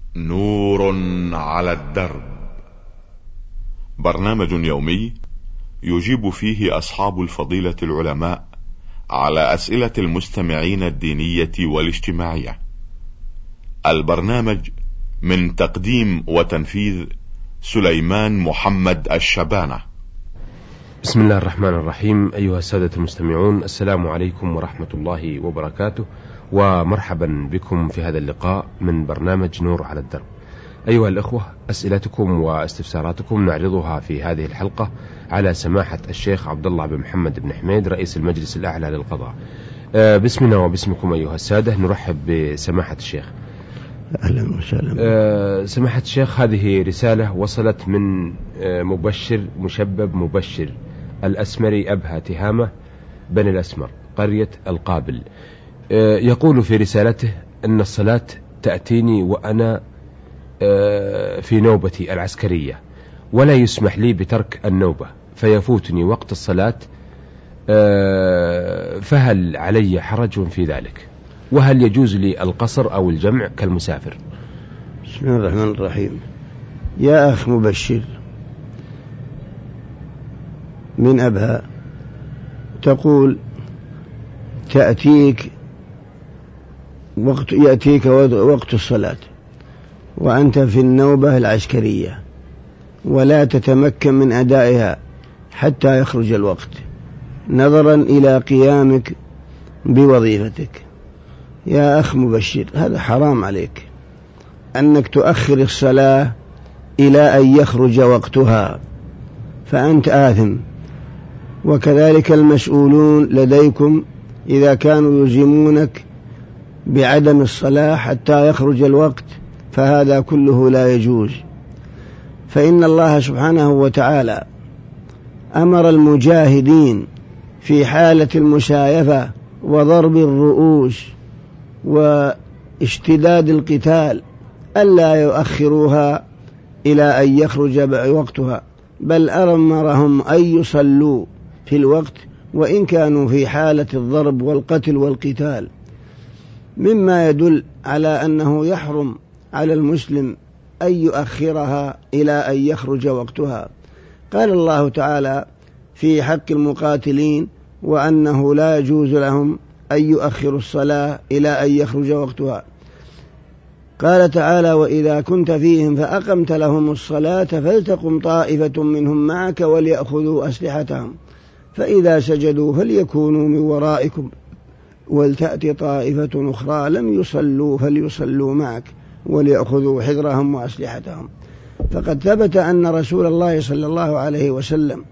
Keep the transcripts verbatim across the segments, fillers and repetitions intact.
نور على الدرب، برنامج يومي يجيب فيه أصحاب الفضيلة العلماء على أسئلة المستمعين الدينية والاجتماعية. البرنامج من تقديم وتنفيذ سليمان محمد الشبانة. بسم الله الرحمن الرحيم. أيها السادة المستمعون، السلام عليكم ورحمة الله وبركاته، ومرحبا بكم في هذا اللقاء من برنامج نور على الدرب. أيها الأخوة، أسئلتكم واستفساراتكم نعرضها في هذه الحلقة على سماحة الشيخ عبد الله بن محمد بن حميد رئيس المجلس الأعلى للقضاء. باسمنا وباسمكم أيها السادة نرحب بسماحة الشيخ. أهلا وسهلا. أه سماحة الشيخ، هذه رسالة وصلت من مبشر مشبب مبشر الأسمري أبها تهامة بني الأسمر قرية القابل. أه يقول في رسالته أن الصلاة تأتيني وأنا أه في نوبتي العسكرية، ولا يسمح لي بترك النوبة فيفوتني وقت الصلاة، أه فهل علي حرج في ذلك؟ وهل يجوز لي القصر أو الجمع كالمسافر؟ بسم الله الرحمن الرحيم. يا أخ مبشر من أبها، تقول تأتيك وقت يأتيك وقت الصلاة وأنت في النوبة العسكرية ولا تتمكن من أدائها حتى يخرج الوقت نظرا إلى قيامك بوظيفتك. يا أخ مبشر، هذا حرام عليك أنك تؤخر الصلاة إلى أن يخرج وقتها، فأنت آثم، وكذلك المسؤولون لديكم إذا كانوا يلزمونك بعدم الصلاة حتى يخرج الوقت، فهذا كله لا يجوز. فإن الله سبحانه وتعالى أمر المجاهدين في حالة المشايفة وضرب الرؤوس واشتداد القتال ألا يؤخروها إلى أن يخرج وقتها، بل أمرهم أن يصلوا في الوقت وإن كانوا في حالة الضرب والقتل والقتال، مما يدل على أنه يحرم على المسلم أن يؤخرها إلى أن يخرج وقتها. قال الله تعالى في حق المقاتلين وأنه لا يجوز لهم أن يؤخروا الصلاة إلى أن يخرج وقتها. قال تعالى: وإذا كنت فيهم فأقمت لهم الصلاة فلتقم طائفة منهم معك وليأخذوا أسلحتهم فإذا سجدوا فليكونوا من ورائكم ولتأتي طائفة أخرى لم يصلوا فليصلوا معك وليأخذوا حذرهم وأسلحتهم. فقد ثبت أن رسول الله صلى الله عليه وسلم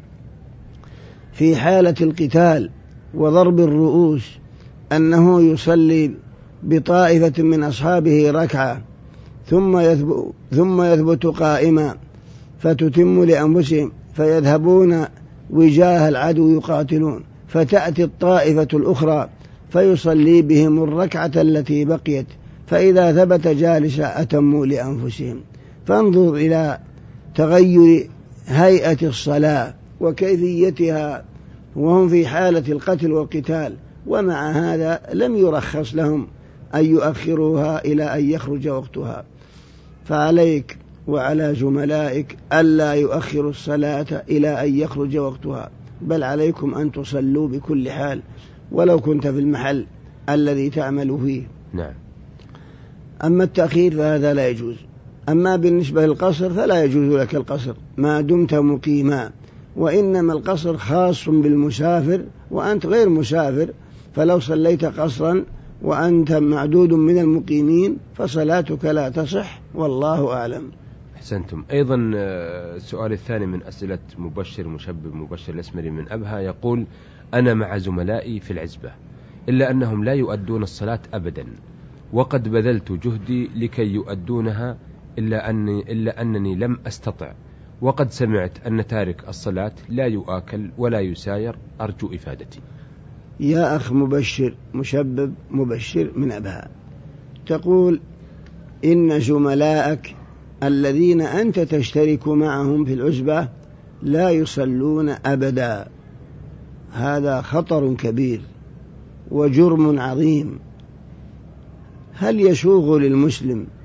في حالة القتال وضرب الرؤوس أنه يصلي بطائفة من أصحابه ركعة ثم يثبت, ثم يثبت قائما فتتم لأنفسهم فيذهبون وجاه العدو يقاتلون، فتأتي الطائفة الأخرى فيصلي بهم الركعة التي بقيت، فإذا ثبت جالسا أتموا لأنفسهم. فانظر إلى تغير هيئة الصلاة وكيفيتها وهم في حالة القتل والقتال، ومع هذا لم يرخص لهم أن يؤخروها إلى أن يخرج وقتها. فعليك وعلى زملائك ألا يؤخروا الصلاة إلى أن يخرج وقتها، بل عليكم أن تصلوا بكل حال ولو كنت في المحل الذي تعمل فيه. نعم. أما التأخير فهذا لا يجوز. أما بالنسبة للقصر فلا يجوز لك القصر ما دمت مقيما، وإنما القصر خاص بالمسافر وأنت غير مسافر، فلو صليت قصرا وأنت معدود من المقيمين فصلاتك لا تصح، والله أعلم. أحسنتم. أيضا السؤال الثاني من أسئلة مبشر مشبب مبشر الأسمري من أبها يقول: أنا مع زملائي في العزبة إلا أنهم لا يؤدون الصلاة أبدا، وقد بذلت جهدي لكي يؤدونها إلا أني, إلا أنني لم أستطع، وقد سمعت أن تارك الصلاة لا يؤكل ولا يساير، أرجو إفادتي. يا أخ مبشر مشبب مبشر من أبها، تقول إن زملائك الذين أنت تشترك معهم في العزبة لا يصلون أبدا، هذا خطر كبير وجرم عظيم. هل يسوغ للمسلم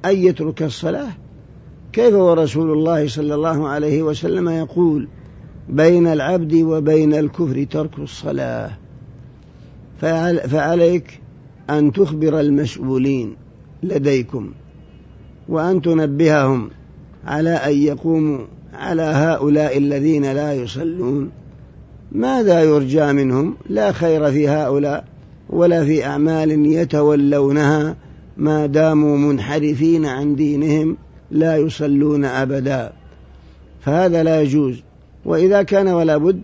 أن يترك الصلاة؟ كيف ورسول الله صلى الله عليه وسلم يقول بين العبد وبين الكفر ترك الصلاة؟ فعليك أن تخبر المسؤولين لديكم وأن تنبههم على أن يقوموا على هؤلاء الذين لا يصلون. ماذا يرجى منهم؟ لا خير في هؤلاء ولا في أعمال يتولونها ما داموا منحرفين عن دينهم لا يصلون أبدا، فهذا لا يجوز. وإذا كان ولا بد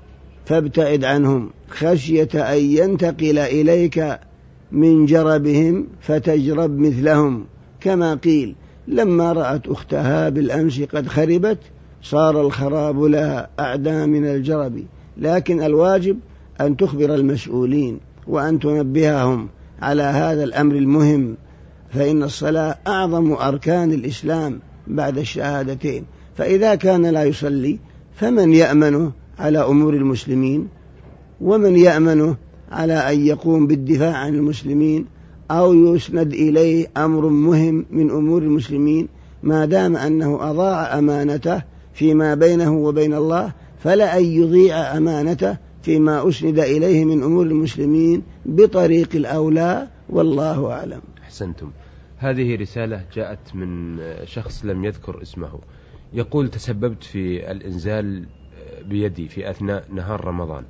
فابتعد عنهم خشية أن ينتقل إليك من جربهم فتجرب مثلهم، كما قيل لما رأت أختها بالأمس قد خربت صار الخراب لها أعدى من الجرب. لكن الواجب أن تخبر المسؤولين وأن تنبههم على هذا الأمر المهم، فإن الصلاة أعظم أركان الإسلام بعد الشهادتين، فإذا كان لا يصلي فمن يأمنه على أمور المسلمين؟ ومن يأمنه على أن يقوم بالدفاع عن المسلمين أو يسند إليه أمر مهم من أمور المسلمين؟ ما دام أنه أضاع أمانته فيما بينه وبين الله فلا أن يضيع أمانته فيما أسند إليه من أمور المسلمين بطريق الأولى، والله أعلم. أحسنتم. هذه رسالة جاءت من شخص لم يذكر اسمه، يقول تسببت في الإنزال بيدي في أثناء نهار رمضان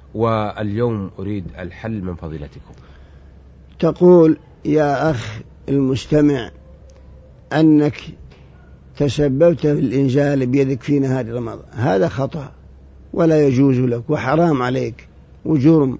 واليوم أريد الحل من فضيلتكم. تقول يا أخ المستمع أنك تسببت في الإنزال بيدك في نهار رمضان، هذا خطأ ولا يجوز لك وحرام عليك وجرم،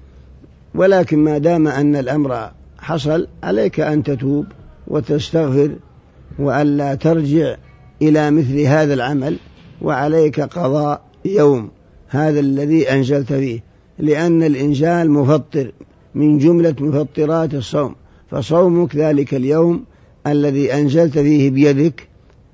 ولكن ما دام أن الأمر حصل عليك أن تتوب وتستغفر وألا ترجع إلى مثل هذا العمل، وعليك قضاء يوم هذا الذي أنزلت فيه، لأن الإنزال مفطر من جملة مفطرات الصوم، فصومك ذلك اليوم الذي أنزلت فيه بيدك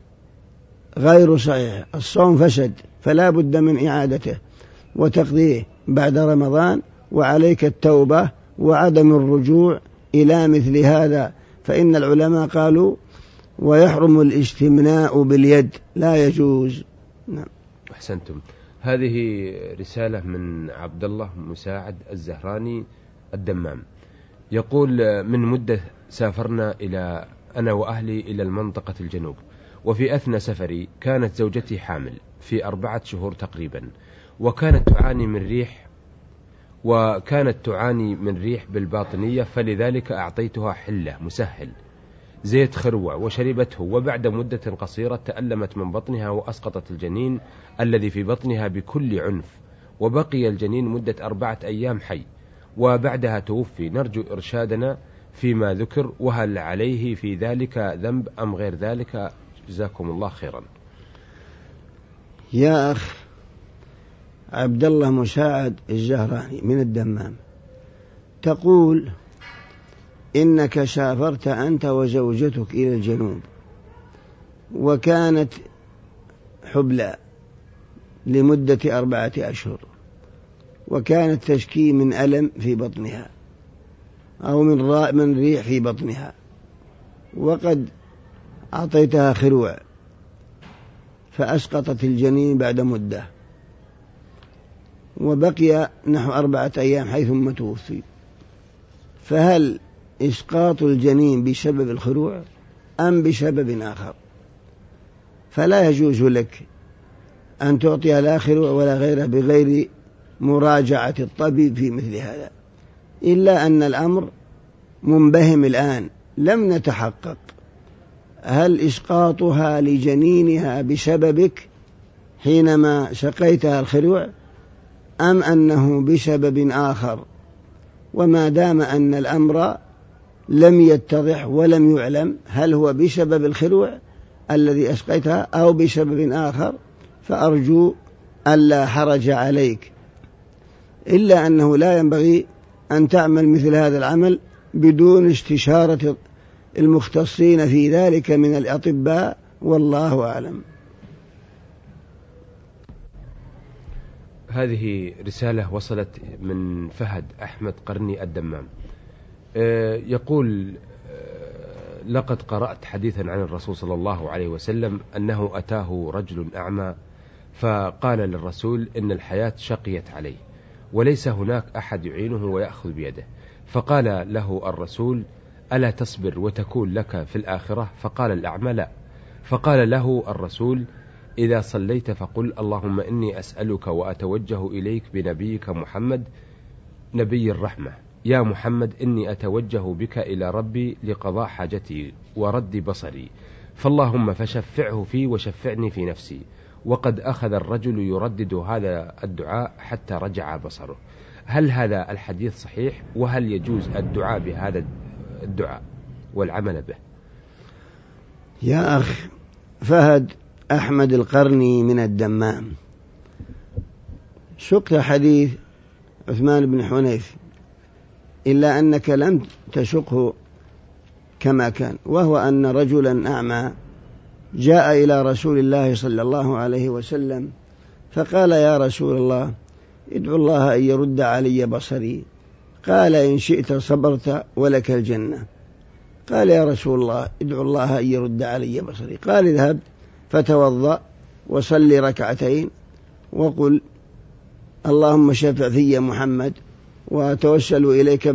غير صحيح، الصوم فسد، فلا بد من إعادته وتقضيه بعد رمضان، وعليك التوبة وعدم الرجوع إلى مثل هذا، فإن العلماء قالوا ويحرم الاستمناء باليد، لا يجوز. نعم. أحسنتم. هذه رسالة من عبد الله مساعد الزهراني الدمام، يقول من مدة سافرنا إلى أنا وأهلي إلى المنطقة الجنوب، وفي أثناء سفري كانت زوجتي حامل في أربعة شهور تقريبا، وكانت تعاني من ريح وكانت تعاني من ريح بالباطنية، فلذلك أعطيتها حلة مسهل زيت خروع وشربته، وبعد مدة قصيرة تألمت من بطنها وأسقطت الجنين الذي في بطنها بكل عنف، وبقي الجنين مدة أربعة أيام حي وبعدها توفي. نرجو إرشادنا فيما ذكر، وهل عليه في ذلك ذنب أم غير ذلك؟ جزاكم الله خيرا. يا أخ عبد الله مساعد الزهراني من الدمام، تقول إنك سافرت أنت وزوجتك إلى الجنوب وكانت حبلى لمدة أربعة أشهر، وكانت تشكي من ألم في بطنها أو من راء من ريح في بطنها، وقد أعطيتها خروع فأسقطت الجنين بعد مدة، وبقي نحو أربعة أيام حيث توفي، فهل إسقاط الجنين بسبب الخروع أم بسبب آخر؟ فلا يجوز لك أن تعطيها لا خروع ولا غيره بغير مراجعة الطبيب في مثل هذا، إلا أن الأمر منبهم الآن، لم نتحقق هل إسقاطها لجنينها بسببك حينما سقيتها الخروع أم أنه بسبب آخر، وما دام أن الأمر لم يتضح ولم يعلم هل هو بسبب الخروع الذي أسقيتها أو بسبب آخر، فأرجو ألا حرج عليك، إلا أنه لا ينبغي أن تعمل مثل هذا العمل بدون استشارة المختصين في ذلك من الأطباء، والله أعلم. هذه رسالة وصلت من فهد أحمد قرني الدمام، يقول لقد قرأت حديثا عن الرسول صلى الله عليه وسلم أنه أتاه رجل أعمى فقال للرسول إن الحياة شقيت عليه وليس هناك أحد يعينه ويأخذ بيده، فقال له الرسول ألا تصبر وتكون لك في الآخرة؟ فقال الأعمى لا. فقال له الرسول إذا صليت فقل اللهم إني أسألك وأتوجه إليك بنبيك محمد نبي الرحمة، يا محمد إني أتوجه بك إلى ربي لقضاء حاجتي ورد بصري، فاللهم فشفعه في وشفعني في نفسي. وقد أخذ الرجل يردد هذا الدعاء حتى رجع بصره. هل هذا الحديث صحيح؟ وهل يجوز الدعاء بهذا الدعاء والعمل به؟ يا أخ فهد أحمد القرني من الدمام، سقت حديث عثمان بن حنيف إلا أنك لم تسقه كما كان، وهو أن رجلا أعمى جاء إلى رسول الله صلى الله عليه وسلم فقال يا رسول الله ادعو الله أن يرد علي بصري. قال إن شئت صبرت ولك الجنة. قال يا رسول الله ادعو الله أن يرد علي بصري. قال اذهب فتوضأ وصلي ركعتين وقل اللهم شفع في محمد وتوسل إليك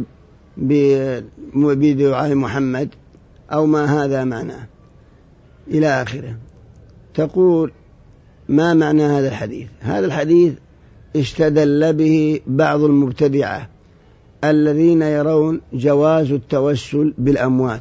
بدعاء محمد أو ما هذا معناه إلى آخره. تقول ما معنى هذا الحديث؟ هذا الحديث استدل به بعض المبتدعة الذين يرون جواز التوسل بالأموات.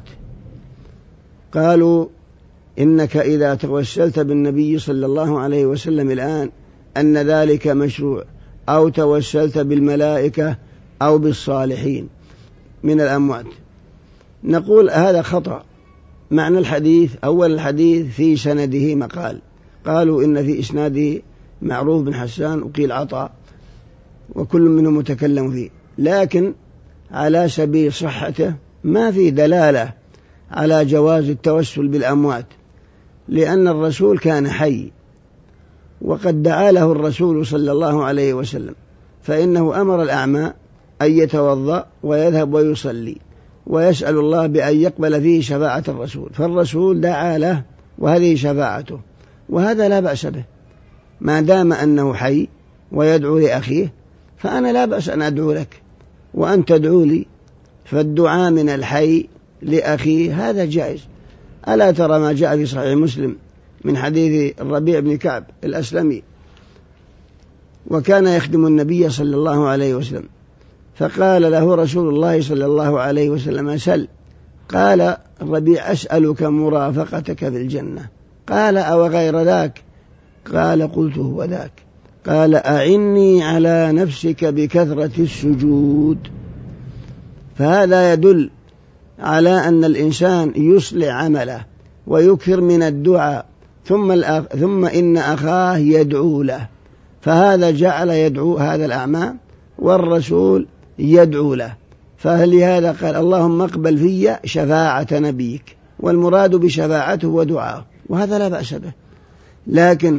قالوا إنك إذا توسلت بالنبي صلى الله عليه وسلم الآن أن ذلك مشروع، أو توسلت بالملائكة أو بالصالحين من الأموات. نقول هذا خطأ. معنى الحديث أول الحديث في سنده مقال، قالوا إن في إسناده معروف بن حسان وقيل عطاء وكل منهم متكلم فيه، لكن على سبيل صحته ما في دلالة على جواز التوسل بالأموات، لأن الرسول كان حي وقد دعا له الرسول صلى الله عليه وسلم، فإنه أمر الأعمى أن يتوضأ ويذهب ويصلي ويسأل الله بأن يقبل فيه شفاعة الرسول، فالرسول دعا له وهذه شفاعته، وهذا لا بأس به ما دام أنه حي ويدعو لأخيه، فأنا لا بأس أن أدعو لك وأن تدعو لي، فالدعاء من الحي لأخيه هذا جائز. ألا ترى ما جاء في صحيح مسلم من حديث الربيع بن كعب الأسلمي وكان يخدم النبي صلى الله عليه وسلم، فقال له رسول الله صلى الله عليه وسلم سل. قال الربيع أسألك مرافقتك في الجنة. قال أو غير ذاك؟ قال قلت هو ذاك. قال أعني على نفسك بكثرة السجود. فهذا يدل على أن الإنسان يصلح عمله ويكثر من الدعاء، ثم, الأخ... ثم إن أخاه يدعو له، فهذا جعل يدعو هذا الأعمى والرسول يدعو له، فلهذا قال اللهم اقبل في شفاعة نبيك، والمراد بشفاعته ودعاءه، وهذا لا بأس به. لكن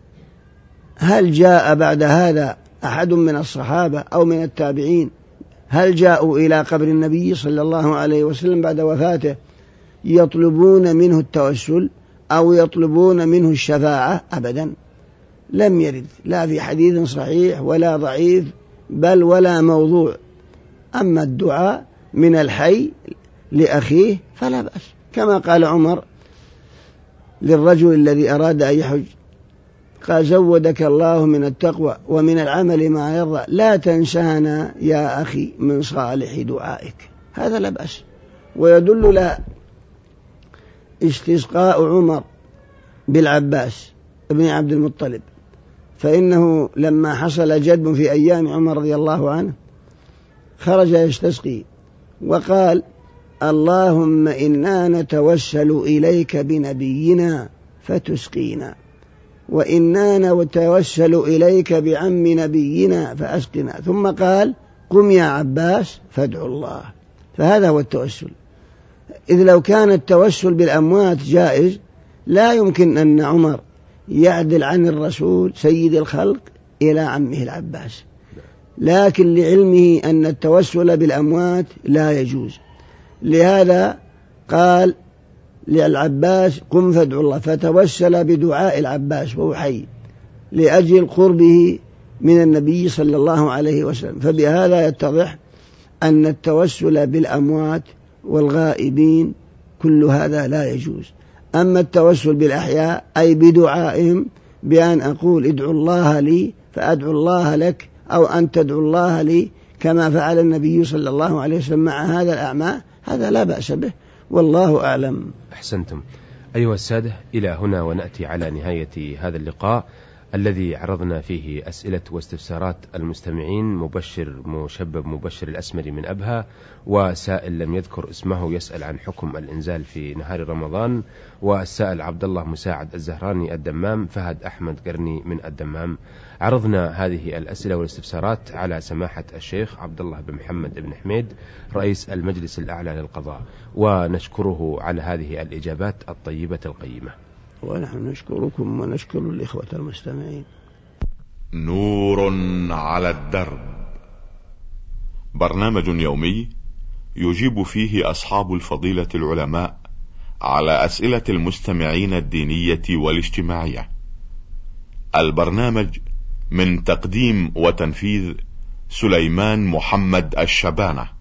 هل جاء بعد هذا أحد من الصحابة أو من التابعين هل جاءوا إلى قبر النبي صلى الله عليه وسلم بعد وفاته يطلبون منه التوسل أو يطلبون منه الشفاعة؟ أبدا، لم يرد لا في حديث صحيح ولا ضعيف بل ولا موضوع. أما الدعاء من الحي لأخيه فلا بأس، كما قال عمر للرجل الذي أراد أن يحج، قال زودك الله من التقوى ومن العمل ما يرضى، لا تنسانا يا أخي من صالح دعائك. هذا لا بأس. ويدل له استسقاء عمر بالعباس ابن عبد المطلب، فإنه لما حصل جدب في أيام عمر رضي الله عنه خرج يستسقي وقال اللهم إنا نتوسل إليك بنبينا فتسقينا، وإنا نتوسل إليك بعم نبينا فأسقنا، ثم قال قم يا عباس فادعوا الله. فهذا هو التوسل. إذ لو كان التوسل بالأموات جائز لا يمكن أن عمر يعدل عن الرسول سيد الخلق إلى عمه العباس، لكن لعلمه أن التوسل بالأموات لا يجوز، لهذا قال للعباس قم فادعو الله، فتوسل بدعاء العباس وهو حي لأجل قربه من النبي صلى الله عليه وسلم. فبهذا يتضح أن التوسل بالأموات والغائبين كل هذا لا يجوز. أما التوسل بالأحياء أي بدعائهم، بأن أقول ادعو الله لي فأدعو الله لك، أو أن تدعو الله لي كما فعل النبي صلى الله عليه وسلم مع هذا الأعمى، هذا لا بأس به، والله أعلم. أحسنتم. أيها السادة، إلى هنا ونأتي على نهاية هذا اللقاء الذي عرضنا فيه أسئلة واستفسارات المستمعين. مبشر مشبب مبشر الأسمري من أبها، وسائل لم يذكر اسمه يسأل عن حكم الإنزال في نهار رمضان، والسائل عبد الله مساعد الزهراني الدمام، فهد أحمد قرني من الدمام. عرضنا هذه الأسئلة والاستفسارات على سماحة الشيخ عبد الله بن محمد بن حميد رئيس المجلس الأعلى للقضاء، ونشكره على هذه الإجابات الطيبة القيمة. ونحن نشكركم ونشكر الإخوة المستمعين. نور على الدرب، برنامج يومي يجيب فيه أصحاب الفضيلة العلماء على أسئلة المستمعين الدينية والاجتماعية. البرنامج من تقديم وتنفيذ سليمان محمد الشبانة.